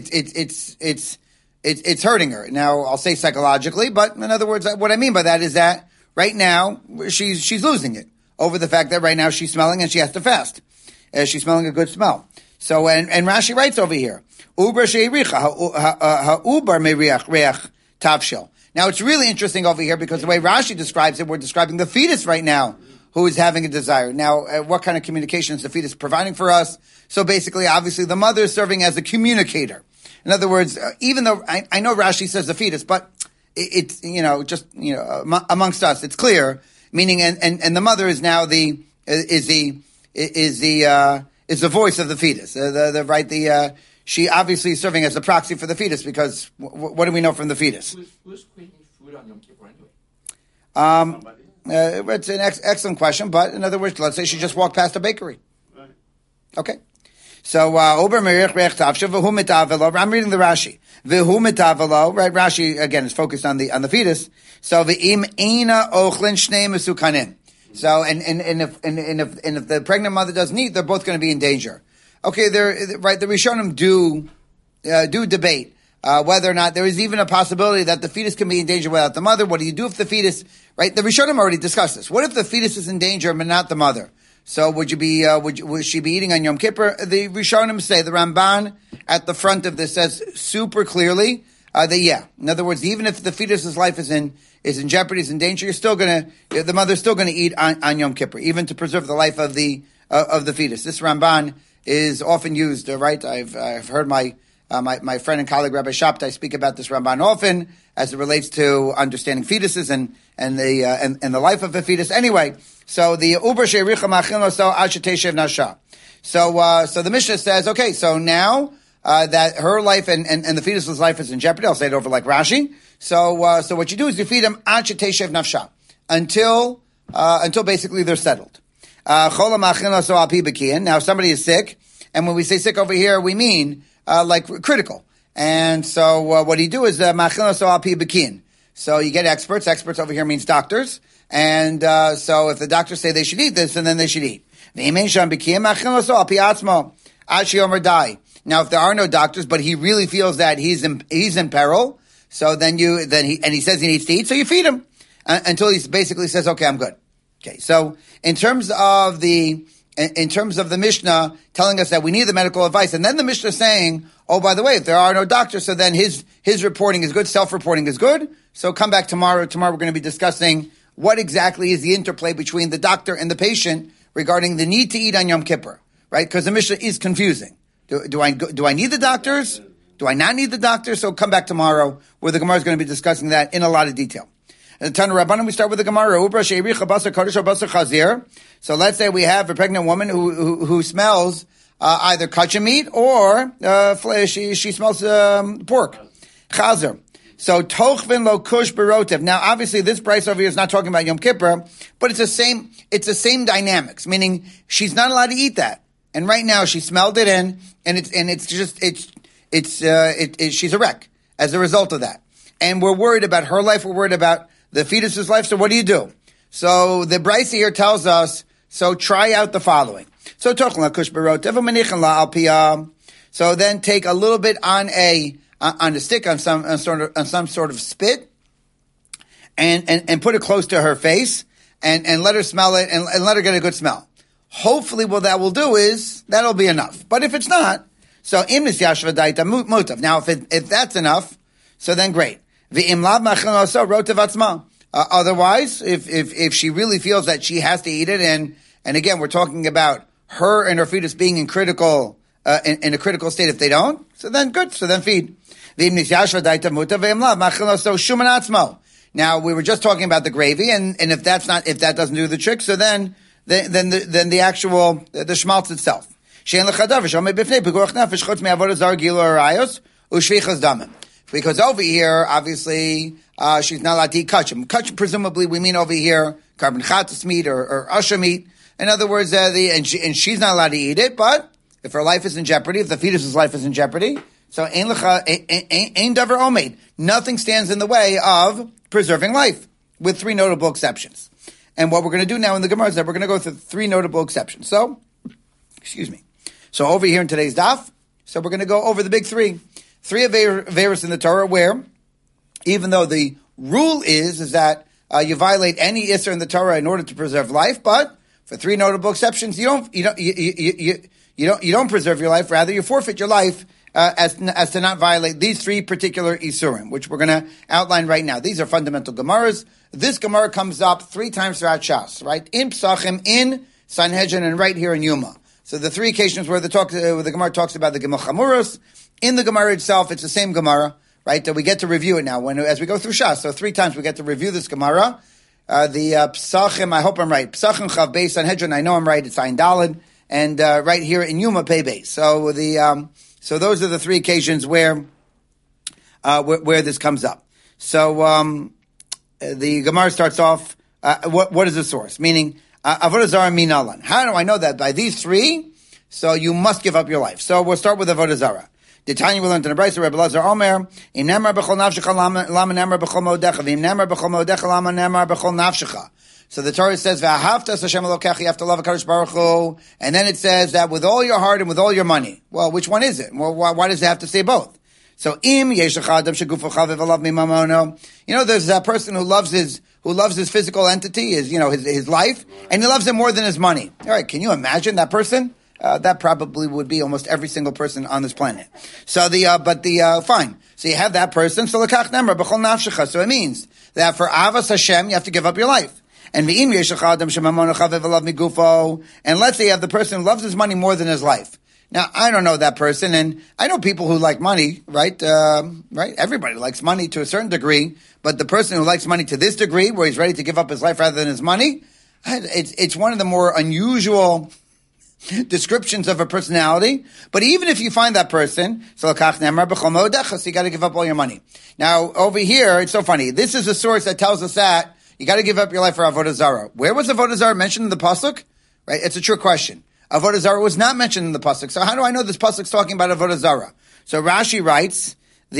it's hurting her. Now I'll say psychologically, but in other words, what I mean by that is that right now she's losing it over the fact that right now she's smelling and she has to fast. She's smelling a good smell. So and Rashi writes over here, Uber she'iricha ha'ubar meriach reach tavshel. Now, it's really interesting over here because the way Rashi describes it, we're describing the fetus right now who is having a desire. Now, what kind of communication is the fetus providing for us? So basically, obviously, the mother is serving as a communicator. In other words, even though I know Rashi says the fetus, but it's, amongst us, it's clear, meaning, and the mother is now is the voice of the fetus. She obviously is serving as a proxy for the fetus because what do we know from the fetus?
Who's cooking food on Yom Kippur anyway?
It's an excellent question, but in other words, let's say she just walked past a bakery.
Right.
Okay. So, I'm reading the Rashi. Right, Rashi, again, is focused on the fetus. So, so, and if the pregnant mother doesn't eat, they're both going to be in danger. okay, right, the Rishonim do debate whether or not there is even a possibility that the fetus can be in danger without the mother. What do you do if the fetus, right? The Rishonim already discussed this. What if the fetus is in danger but not the mother? So would she be eating on Yom Kippur? The Rishonim say, the Ramban at the front of this says super clearly that yeah. In other words, even if the fetus's life is in jeopardy, is in danger, the mother's still gonna eat on Yom Kippur, even to preserve the life of the fetus. This Ramban is often used, right? I've heard my friend and colleague Rabbi Shabtai speak about this Ramban often as it relates to understanding fetuses and the life of a fetus. Anyway, so the Uber Sheiricha Machil so Asheteshev Nasha. So the Mishnah says, okay, so now that her life and the fetus's life is in jeopardy, I'll say it over like Rashi. So what you do is you feed them Asheteshev Nafsha until basically they're settled. Now if somebody is sick, and when we say sick over here, we mean like critical. And so what you do is machil so al pi bekin. So you get experts. Experts over here means doctors. And so if the doctors say they should eat this, and then they should eat. Now, if there are no doctors, but he really feels that he's in peril, so then he says he needs to eat, so you feed him until he basically says, okay, I'm good. Okay, so in terms of the Mishnah telling us that we need the medical advice, and then the Mishnah saying, oh, by the way, if there are no doctors, so then his reporting is good, self-reporting is good. So come back tomorrow. Tomorrow we're going to be discussing what exactly is the interplay between the doctor and the patient regarding the need to eat on Yom Kippur, right? Because the Mishnah is confusing. Do I need the doctors? Do I not need the doctors? So come back tomorrow where the Gemara is going to be discussing that in a lot of detail. And the Tana Rabbanan, we start with the Gemara. So let's say we have a pregnant woman who smells either kosher meat or she smells pork. Chazer. So tochvin lo kush berotev. Now, obviously, this price over here is not talking about Yom Kippur, but it's the same dynamics. Meaning, she's not allowed to eat that, and right now she smelled it in, and she's a wreck as a result of that. And we're worried about her life. We're worried about the fetus's life. So what do you do? So the Brisa here tells us. So try out the following. So tochvin lo kush berotev u'menichin la al piyah. So then take a little bit on a stick, on some sort of spit, and put it close to her face, and let her smell it, and let her get a good smell. Hopefully what that will do is, that'll be enough. But if it's not, so im nis yashva daita mutav. Now if that's enough, so then great. V'im lav machil oso rotev atzma. Otherwise, if she really feels that she has to eat it, and again, we're talking about her and her fetus being in a critical state if they don't, so then good, so then feed. Now, we were just talking about the gravy, and if that doesn't do the trick, so then the actual, the schmaltz itself. Because over here, obviously, she's not allowed to eat kachim. Kachim, presumably, we mean over here, carbon chatas meat or usher meat. In other words, and she's not allowed to eat it, but if her life is in jeopardy, if the fetus's life is in jeopardy, so ein davar omeid. Nothing stands in the way of preserving life, with three notable exceptions. And what we're going to do now in the Gemara is that we're going to go through three notable exceptions. So, So over here in today's daf, so we're going to go over the big three. Three averos in the Torah where, even though the rule is that you violate any isser in the Torah in order to preserve life, but for three notable exceptions, you don't preserve your life. Rather, you forfeit your life as to not violate these three particular isurim, which we're going to outline right now. These are fundamental Gemaras. This Gemara comes up three times throughout Shas, right? In Psachim, in Sanhedrin, and right here in Yuma. So the three occasions where the Gemara talks about the Gemara Chamuros. In the Gemara itself, it's the same Gemara, right? That we get to review it now as we go through Shas. So three times we get to review this Gemara. The Psachim, I hope I'm right. Psachim Chav Beis Sanhedrin, I know I'm right. It's Ayin Daled, and right here in Yuma Pei Beis. So those are the three occasions where this comes up. So the Gemara starts off. What is the source? Meaning Avodah Zarah Minalan. How do I know that? By these three, so you must give up your life. So we'll start with Avodah Zarah. The Tanya will learn in the Brisa, Rebbe Lazar Omer, Im nemar b'chol nafshecha, lama nemar b'chol modecha, v'im nemar b'chol modecha, lama nemar b'chol nafshecha. So the Torah says, "V'ahavtas Hashem Elokecha," you have to love HaKadosh Baruch Hu. And then it says that with all your heart and with all your money. Well, which one is it? Well, why does it have to say both? So, there's that person who loves his physical entity, his life, and he loves it more than his money. All right, can you imagine that person? That probably would be almost every single person on this planet. So fine. So you have that person. So lekach nemar b'chol nafshecha. So it means that for avas Hashem, you have to give up your life. And let's say you have the person who loves his money more than his life. Now, I don't know that person, and I know people who like money, right? Right? Everybody likes money to a certain degree, but the person who likes money to this degree, where he's ready to give up his life rather than his money, it's one of the more unusual descriptions of a personality. But even if you find that person, so you got to give up all your money. Now, over here, it's so funny. This is a source that tells us that you got to give up your life for Avodah Zarah. Where was Avodah Zarah mentioned in the pasuk? Right? It's a true question. Avodah Zarah was not mentioned in the pasuk. So how do I know this pasuk is talking about Avodah Zarah? So Rashi writes,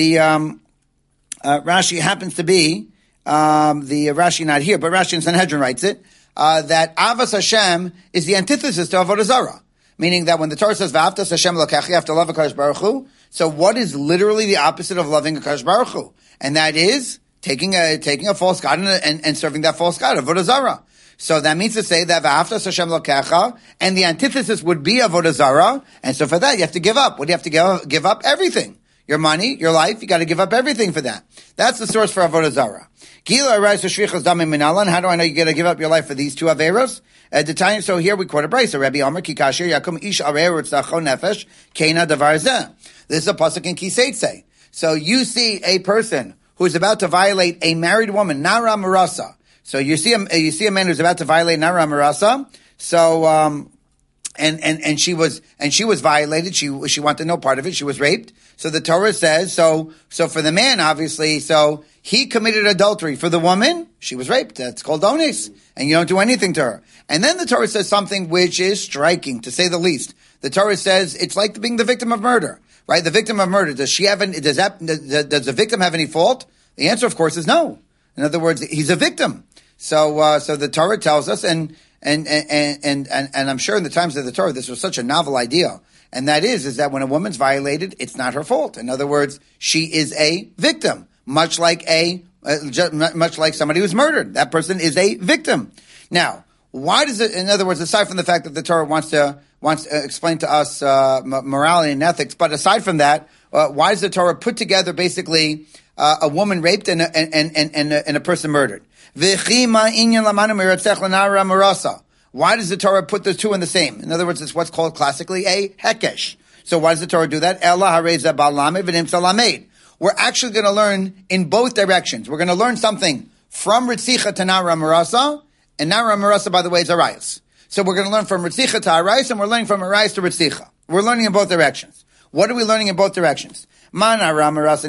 Rashi happens to be, Rashi not here, but Rashi in Sanhedrin writes it, that Avas Hashem is the antithesis to Avodah Zarah. Meaning that when the Torah says, V'avtas Hashem Elokecha, you have to love HaKadosh Baruch Hu. So what is literally the opposite of loving HaKadosh Baruch Hu? And that is taking a false god and serving that false god, Avodah Zarah. So that means to say that V'avtas Hashem Elokecha, and the antithesis would be Avodah Zarah. And so for that, you have to give up. What do you have to give up? Everything. Your money, your life, you got to give up everything for that. That's the source for Avodah Zarah. How do I know you got to give up your life for these two averos? So here we quote a brayso. Rabbi Amar Kikashir Yakum Ish Arer Tzachon Nefesh Keina Davar Zeh. This is a pasuk in Kiseitze. So you see a person who's about to violate a married woman, Nara Marasa. So you see a man who's about to violate Nara Marasa. So and she was violated. She wanted no part of it. She was raped. So the Torah says so for the man, obviously, so he committed adultery. For the woman, she was raped. That's called ones, and you don't do anything to her. And then the Torah says something which is striking, to say the least. The Torah says it's like being the victim of murder, right? The victim of murder. Does the victim have any fault? The answer, of course, is no. In other words, he's a victim. So the Torah tells us, and I'm sure in the times of the Torah, this was such a novel idea. And that is that when a woman's violated, it's not her fault. In other words, she is a victim, much like somebody who's murdered. That person is a victim. Now, why does it? In other words, aside from the fact that the Torah wants to explain to us morality and ethics, but aside from that, why does the Torah put together basically a woman raped and a person murdered? Why does the Torah put the two in the same? In other words, it's what's called classically a hekesh. So why does the Torah do that? We're actually going to learn in both directions. We're going to learn something from Ritzicha to Nara Marasa, and Nara Marasa, by the way, is Arayas. So we're going to learn from Ritzicha to Arayas, and we're learning from Arayas to Ritzicha. We're learning in both directions. What are we learning in both directions? So there's a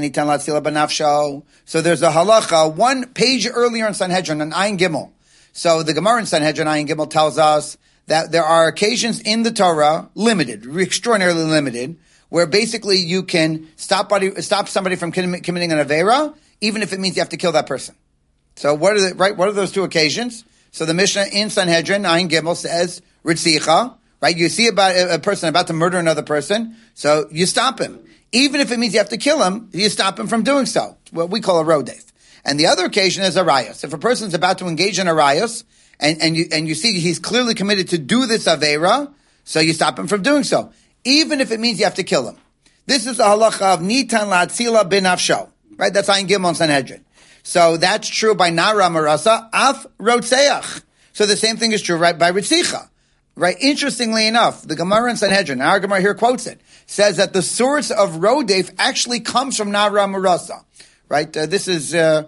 halacha, one page earlier in Sanhedrin, on Ayin Gimel. So the Gemara in Sanhedrin Ayin Gimel tells us that there are occasions in the Torah, limited, extraordinarily limited, where basically you can stop somebody from committing an Aveira, even if it means you have to kill that person. So what are those two occasions? So the Mishnah in Sanhedrin Ayin Gimel says, Ritzicha, right? You see about a person about to murder another person, so you stop him. Even if it means you have to kill him, you stop him from doing so. What we call a rodef. And the other occasion is a rayos. If a person's about to engage in a rayos, and you see he's clearly committed to do this aveira, so you stop him from doing so, even if it means you have to kill him. This is the halacha of nitan la'atzila bin afsho, right? That's Ayin Gimel Sanhedrin. So that's true by Nara Marasa, af rotseach. So the same thing is true, right, by Ritzicha. Right? Interestingly enough, the Gemara in Sanhedrin, our Gemara here quotes it, says that the source of Rodef actually comes from Nara Marasa. Right? This is, right,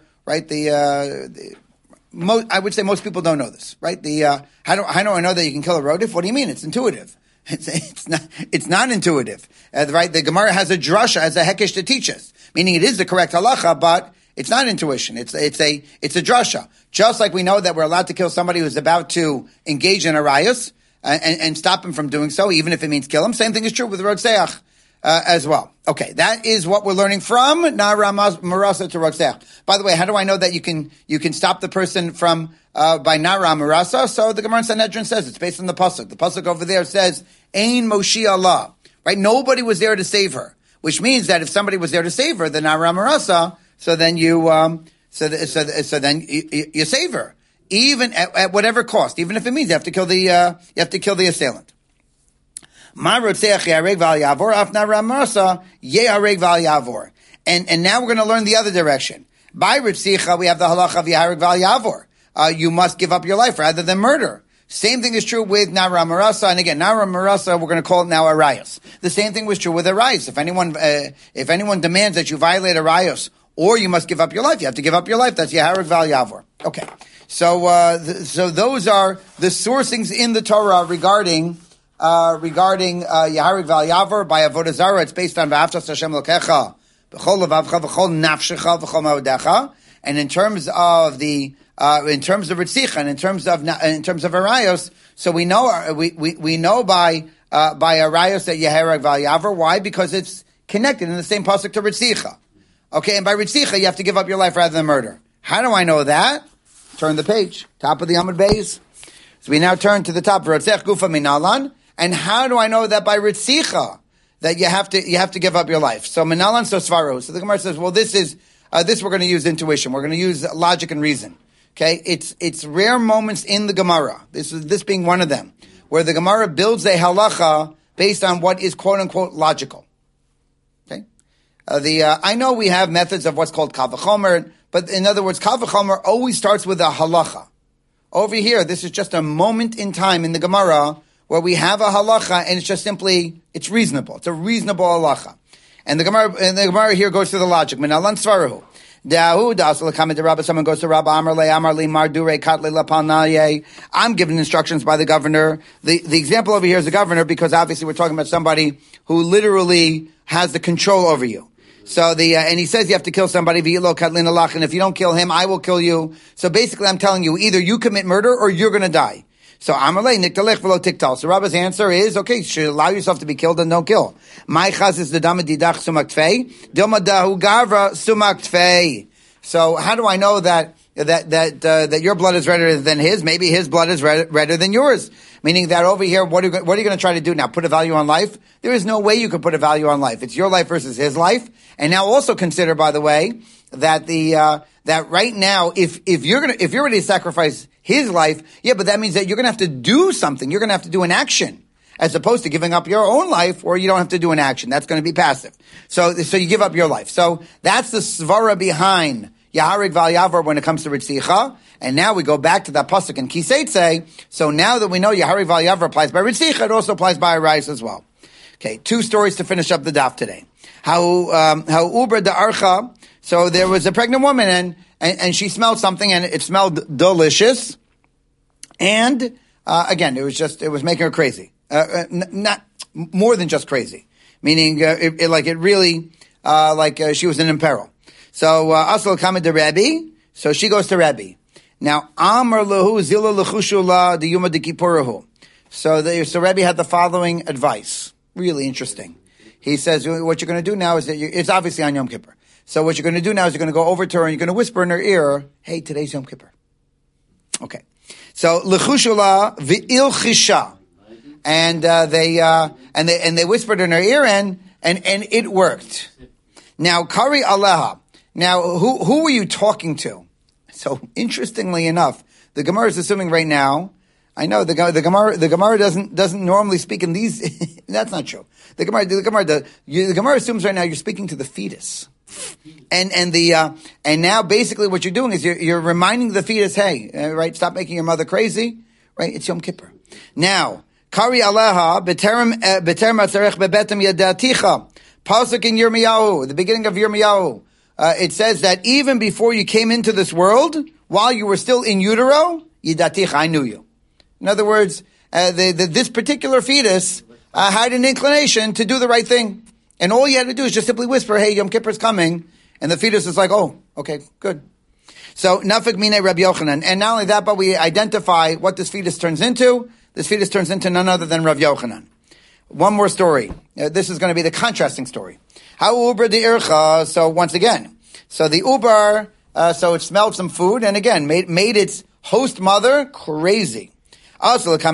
I would say most people don't know this, right? How do I know that you can kill a rodef? What do you mean? It's intuitive. It's not intuitive. Right? The Gemara has a drasha, has a hekesh to teach us. Meaning it is the correct halacha, but it's not intuition. It's a drasha. Just like we know that we're allowed to kill somebody who's about to engage in a rayos, and stop him from doing so, even if it means kill him. Same thing is true with Rodseach. as well. Okay, that is what we're learning from Nara Marasa to Rotzech. By the way, how do I know that you can stop the person from by Nara Marasa? So the Gemara in Sanhedrin says it's based on the pasuk. The pasuk over there says Ein Moshi Allah. Right? Nobody was there to save her, which means that if somebody was there to save her, the Nara Marasa, so then you then you save her, even at whatever cost, even if it means you have to kill the assailant. And now we're going to learn the other direction. By Ritzicha, we have the halacha of Yahareg Val Yavor. You must give up your life rather than murder. Same thing is true with Nara Marasa, and again, Nara Marasa, we're going to call it now Arayos. The same thing was true with Arayos. If anyone demands that you violate Arayos, or you must give up your life, you have to give up your life. That's Yahareg Val Yavor. Okay, so those are the sourcings in the Torah regarding Yahareg Val Yavor by Avodah Zarah. It's based on V'ahavtas Hashem Elokecha b'chol levavcha v'chol nafshecha v'chol ma'odecha. And in terms of Ritzicha and in terms of Arayos, so we know by Arayos that Yahareg Val Yavor. Why? Because it's connected in the same pasuk to Ritzicha. Okay, and by Ritzicha you have to give up your life rather than murder. How do I know that? Turn the page, top of the Amud Beis. So we now turn to the top. Rotzech gufa minalan. And how do I know that by Ritzicha that you have to give up your life? So minalan so svaru. So the Gemara says, well, this we're going to use intuition. We're going to use logic and reason. Okay, it's rare moments in the Gemara. This being one of them, where the Gemara builds a halacha based on what is quote unquote logical. Okay, I know we have methods of what's called kal v'chomer, but in other words, kal v'chomer always starts with a halacha. Over here, this is just a moment in time in the Gemara where we have a halacha, and it's just simply, it's reasonable. It's a reasonable halacha. And the Gemara here goes through the logic. Minalan svarahu. Someone goes to Rabba Amar Le Mar Dure Katle Lapanaye. I'm given instructions by the governor. The example over here is the governor, because obviously we're talking about somebody who literally has the control over you. So and he says you have to kill somebody, and if you don't kill him, I will kill you. So basically I'm telling you, either you commit murder or you're gonna die. So Amalei Niktalech v'lo tiktal. So Rabba's answer is, okay, you should allow yourself to be killed and don't kill. My chaz is the dama didach sumak tfei, dilma dahu gavra sumak tfei. So how do I know that your blood is redder than his? Maybe his blood is redder than yours. Meaning that over here, what are you going to try to do now? Put a value on life? There is no way you can put a value on life. It's your life versus his life. And now also consider, by the way, that that right now, if you're ready to sacrifice his life, yeah, but that means that you're going to have to do something. You're going to have to do an action, as opposed to giving up your own life, or you don't have to do an action. That's going to be passive. So you give up your life. So that's the svara behind Yahareg Val Yavor when it comes to Ritzicha. And now we go back to that pasuk in Kiseitze. So now that we know Yahareg Val Yavor applies by Ritzicha, it also applies by Arayos as well. Okay, 2 stories to finish up the daf today. How Ubra da Archa. So there was a pregnant woman, and she smelled something, and it smelled delicious. And again, it was making her crazy. Not more than just crazy, meaning it really she was in peril. So Asal Kama de Rebbe. So she goes to Rebbe. Now Amar Lahu Zila Lechushula the Yuma de Kippurahu. So Rebbe had the following advice. Really interesting. He says, what you're going to do now is that it's obviously on Yom Kippur. So what you're going to do now is you're going to go over to her and you're going to whisper in her ear, hey, today's Yom Kippur. Okay. So, Lechushula v'il chisha. And they whispered in her ear and it worked. Now, Kari Aleha. Now, who were you talking to? So, interestingly enough, the Gemara is assuming right now, I know the Gemara doesn't normally speak in these, that's not true. The Gemara assumes right now you're speaking to the fetus. And now basically what you're doing is you're reminding the fetus, hey, right, stop making your mother crazy, right? It's Yom Kippur. Now, Kari Aleha beterem atzarech bebetem yadaticha. Pasuk in Yirmiyahu, the beginning of Yirmiyahu, it says that even before you came into this world, while you were still in utero, yadaticha, I knew you. In other words, this particular fetus had an inclination to do the right thing. And all you had to do is just simply whisper, hey, Yom Kippur's coming. And the fetus is like, oh, okay, good. So, Nafik Mine Rabbi Yochanan. And not only that, but we identify what this fetus turns into. This fetus turns into none other than Rav Yochanan. one more story. This is going to be the contrasting story. How uber the ircha? So once again, so the uber, so it smelled some food, and again made its host mother crazy. So over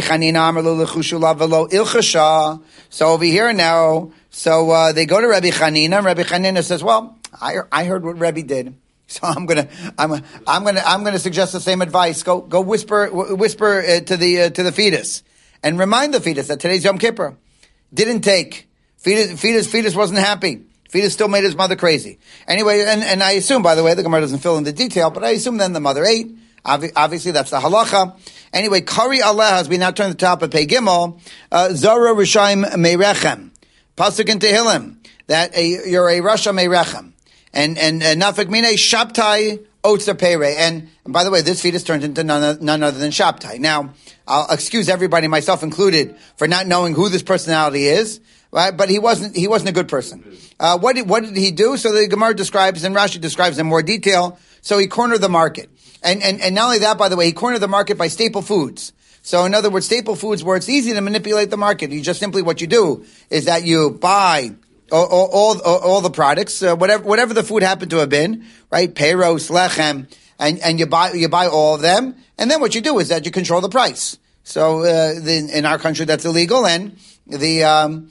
here now, so they go to Rabbi Chanina, and Rabbi Chanina says, "Well, I heard what Rabbi did, so I'm gonna suggest the same advice. Go whisper to the fetus, and remind the fetus that today's Yom Kippur. Didn't take fetus wasn't happy. Fetus still made his mother crazy. Anyway, and I assume, by the way, the Gemara doesn't fill in the detail, but I assume then the mother ate. Obviously, that's the halacha. Anyway, Kari Allah, as we now turn the top of Pei Gimel, Zara Rishaim Meirechem. Pasuk in Tehillim, that you're a Rasha Meirechem. And Nafik Mine Shabtai Otzer Pere. And by the way, this fetus turned into none other than Shabtai. Now, I'll excuse everybody, myself included, for not knowing who this personality is. Right? But he wasn't a good person. What did he do? So the Gemara describes, and Rashi describes in more detail. So he cornered the market. And not only that, by the way, he cornered the market by staple foods. So in other words, staple foods where it's easy to manipulate the market. You just simply, what you do is that you buy all the products, whatever the food happened to have been, right? Peiros, lechem, and you buy all of them. And then what you do is that you control the price. So, in our country that's illegal, and in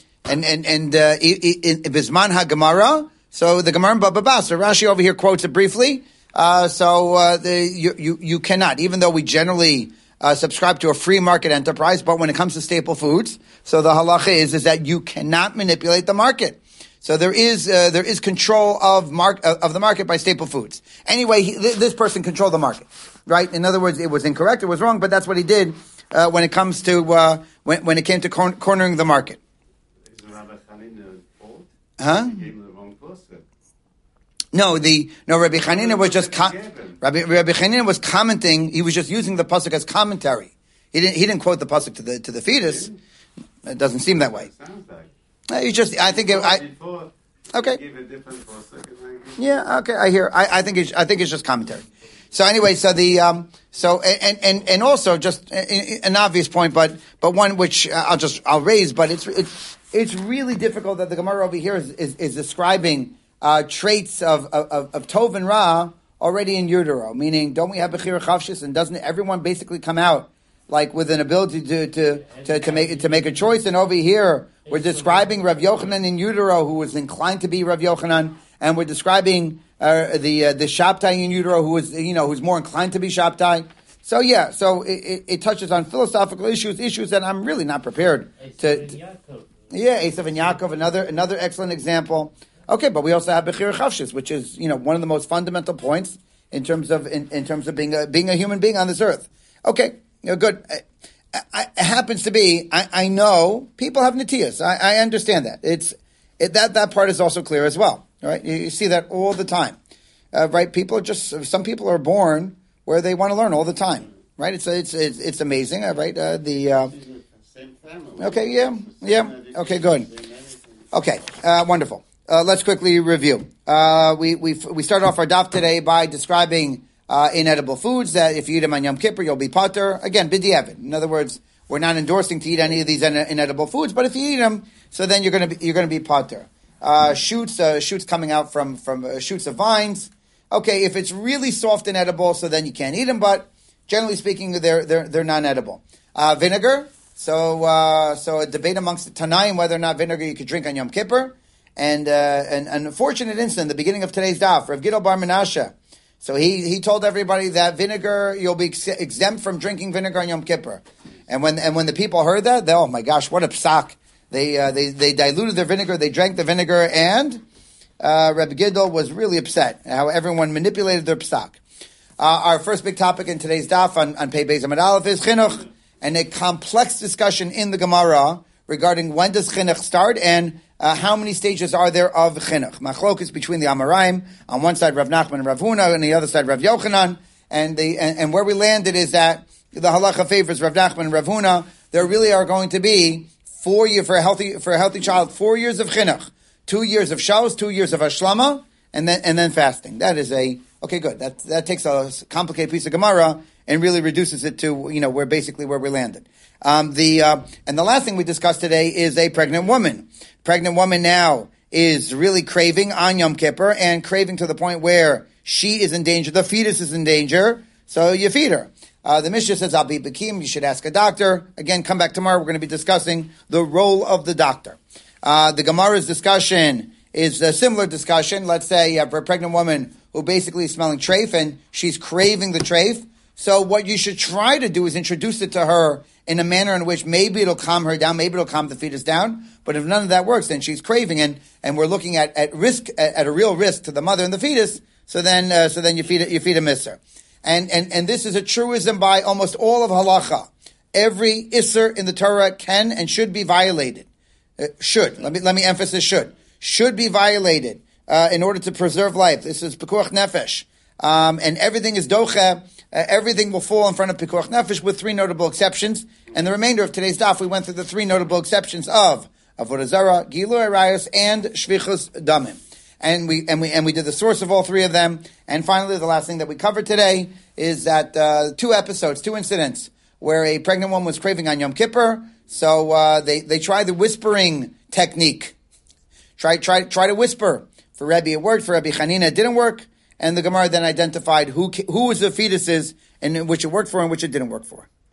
Bisman HaGemara, so the Gemara in Baba Basra, Rashi over here quotes it briefly. You cannot, even though we generally subscribe to a free market enterprise, but when it comes to staple foods, so the halacha is that you cannot manipulate the market. So there is control of the market by staple foods. Anyway, this person controlled the market, right? In other words, it was incorrect, it was wrong, but that's what he did when it comes to when it came to cornering the market.
Is Rabbi Chanina fault?
Huh?
He gave him the wrong person.
No, Rabbi Chanina was just Rabbi Chanina was commenting. He was just using the pasuk as commentary. He didn't quote the pasuk to the fetus. It doesn't seem that way.
Sounds like.
Okay.
Give a different pasuk.
Yeah. Okay. I hear. I think it's just commentary. So anyway, so the and also just an obvious point, but one which I'll raise, but it's really difficult that the Gemara over here is describing traits of Tov and Ra already in utero, meaning don't we have Bechira Chavshis, and doesn't everyone basically come out like with an ability to make a choice? And over here we're describing Rav Yochanan in utero, who was inclined to be Rav Yochanan, and we're describing the Shabtai in utero, who's more inclined to be Shabtai. So yeah, so it touches on philosophical issues that I'm really not prepared to. Yeah, Esav and Yaakov, another excellent example. Okay, but we also have Bechira Chavshis, which is one of the most fundamental points in terms of being a human being on this earth. Okay, good. It happens to be. I know people have netias. I understand that. That part is also clear as well. Right? You see that all the time. Right? Some people are born where they want to learn all the time. Right? It's amazing. Right?
Same family.
Okay. Yeah. Okay. Good. Okay. Wonderful. Let's quickly review. We started off our daf today by describing inedible foods, that if you eat them on Yom Kippur, you'll be pater. Again, b'diavad. In other words, we're not endorsing to eat any of these inedible foods, but if you eat them, so then you're going to be pater. Shoots coming out from shoots of vines. Okay, if it's really soft and edible, so then you can't eat them, but generally speaking, they're non-edible. Vinegar. So a debate amongst the Tanaim whether or not vinegar you could drink on Yom Kippur. And an unfortunate incident, the beginning of today's daf, Rav Gidol Bar Menashe. So he told everybody that vinegar, you'll be exempt from drinking vinegar on Yom Kippur. And when the people heard that, oh my gosh, what a psak. They diluted their vinegar, they drank the vinegar, and Rabbi Gidol was really upset how everyone manipulated their psak. Our first big topic in today's daf on Pei Beis Amud Aleph is chinuch, and a complex discussion in the Gemara regarding when does chinuch start and how many stages are there of chinuch. Machlokus between the Amoraim, on one side Rav Nachman and Rav Huna, and the other side Rav Yochanan, and where we landed is that the halacha favors Rav Nachman and Rav Huna. There really are going to be 4 years for a healthy child, 4 years of chinuch, 2 years of shaus, 2 years of hashlama, and then fasting. That is okay, good. That takes a complicated piece of Gemara and really reduces it to, where we landed. And the last thing we discussed today is a pregnant woman. Pregnant woman now is really craving on Yom Kippur and craving to the point where she is in danger. The fetus is in danger. So you feed her. The Mishnah says, I'll be Bakim. You should ask a doctor. Again, come back tomorrow. We're going to be discussing the role of the doctor. The Gemara's discussion is a similar discussion. Let's say for a pregnant woman who basically is smelling treif and she's craving the treif. So what you should try to do is introduce it to her in a manner in which maybe it'll calm her down, maybe it'll calm the fetus down. But if none of that works, then she's craving and we're looking at risk, at a real risk to the mother and the fetus. So then you feed a miser. And this is a truism by almost all of halacha. Every isser in the Torah can and should be violated. Should. Let me emphasize should. Should be violated, in order to preserve life. This is pikuach nefesh. And everything is doche. Everything will fall in front of pikuach nefesh with three notable exceptions. And the remainder of today's daf, we went through the three notable exceptions of avodah zarah, gilui arayos, and shvichus damim. And we did the source of all three of them. And finally, the last thing that we covered today is that two incidents where a pregnant woman was craving on Yom Kippur. So they tried the whispering technique. Try to whisper. For Rebbe it worked. For Rebbe Chanina it didn't work. And the Gemara then identified who was the fetuses in which it worked for and which it didn't work for.